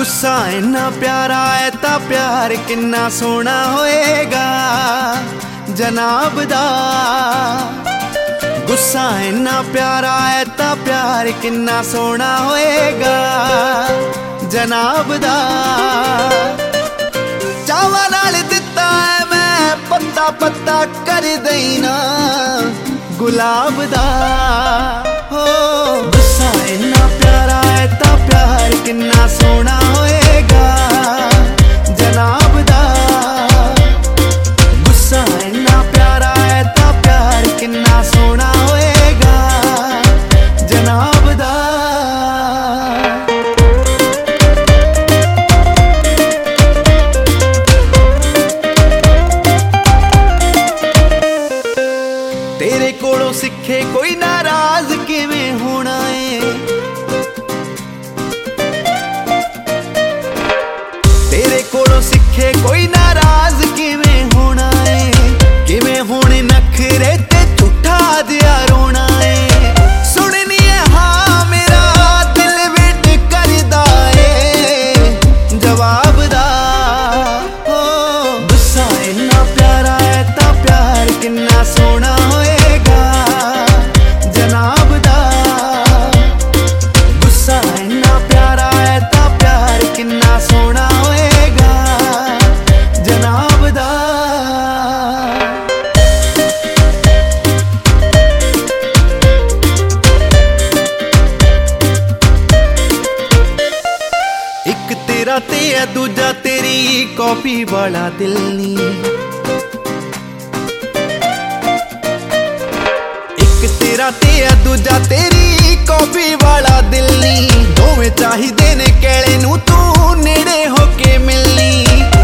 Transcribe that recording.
गुस्सा इन्ना प्यारा है ता प्यार किन्ना सोना होएगा जनाब दा। गुस्सा इन्ना प्यारा है ता प्यार किन्ना सोना होएगा जनाब दा। चावा नाल दिता है मैं पत्ता पत्ता कर देना गुलाब दा। हो गुस्सा इन्ना प्यारा है ता प्यार किन्ना सोना होएगा जनाब दा। गुस्सा इन्ना प्यारा है ता प्यार किन्ना सोना होएगा जनाब दा। तेरे कोलों सिखे कोई नाराज किवें होना है। तेरे कोलों सिखे कोई नाराज किवें होना है। किवें होने नखरे ते झूठा दिया रोना है। सुननी है हाँ मेरा दिल वेट करदा है जवाब दा। हो गुस्सा इन्ना प्यारा है ता प्यार किन्ना सोना होएगा जनाब दा। गुस्सा इन्ना प्यारा है ता प्यार किन्ना सोना होएगा जनाब दा। एक तेरा ते है दूजा तेरी कॉपी वाला दिल नी। एक तेरा ते है दूजा तेरी कॉपी वाला दिल नी। दोवें चाहिदे ने कैले नू तू नेड़े होके मिलनी।